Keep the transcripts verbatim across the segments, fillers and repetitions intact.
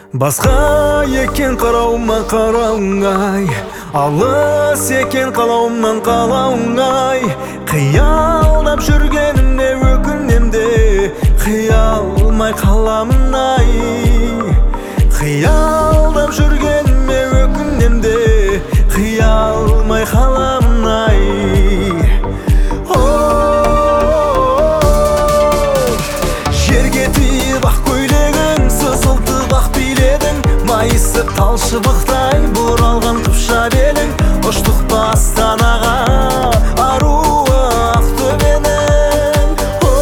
Басқа екен қарауыма қарауыңай, алыс екен қалауымнан қалауыңай. Қиялдап жүргенімде өкінемде, қиялмай қаламын ай. Қиялдап жүргеніме өкінемде, қиялмай қаламын ай. Жерге тиіп ақ көйлегің, сызылтып ақ биледің, майысып талшыбықтай бұралған қыпша белің. Ұштық па Астанаға, аруы Ақтөбенің.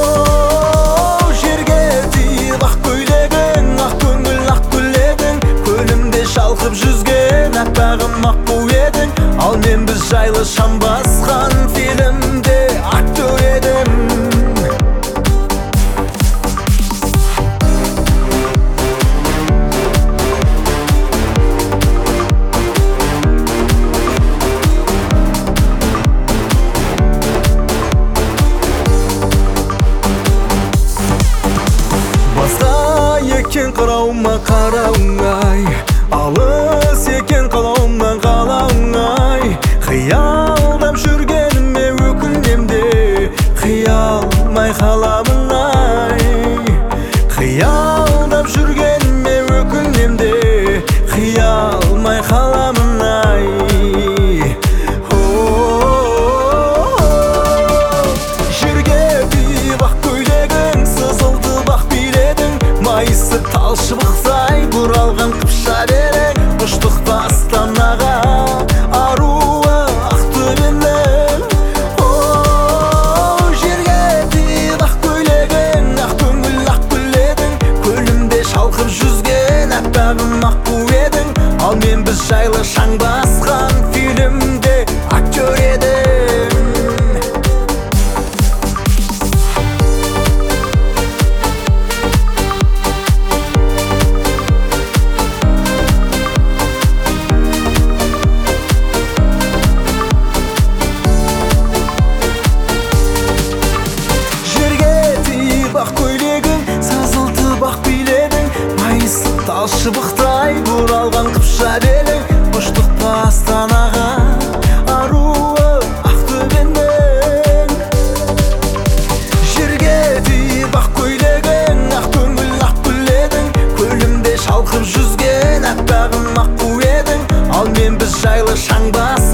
Жерге тиіп ақ көйлегің, ақ көңіл ақ гүледің, көлімде шалқып жүзген аппағым аққу едің. Ал мен біз жайлы шам басқан фильмде актер едім. Екен қарауыма қарауыңай, алыс екен қалауымнан қалауыңай. Қиялдап жүргеніме өкінемде, қиялмай қаламын ай. Қиялдап жүргеніме өкінемде, қиялмай қаламын ай. Жерге тиіп ақ көйлегің, сызылтып ақ биледің, майысып талшыбықтай бұралған қыпша белің. Ұштық па Астанаға, аруы Ақтөбенің. Жерге тиіп ақ көйлегің, ақ көңіл ақ гүледің, көлімде шалқып жүзген аппағым аққу едің. Ал мен біз жайлы шаң басқан фильмде актер едім. Талшыбықтай бұралған қыпша белің. Ұштық па Астанаға, аруы Ақтөбенің. Жерге тиіп ақ көйлегің, ақ көңіл ақ гүледің, көлімде шалқып жүзген аппағым аққу едің. Ал мен біз жайлы шаң бас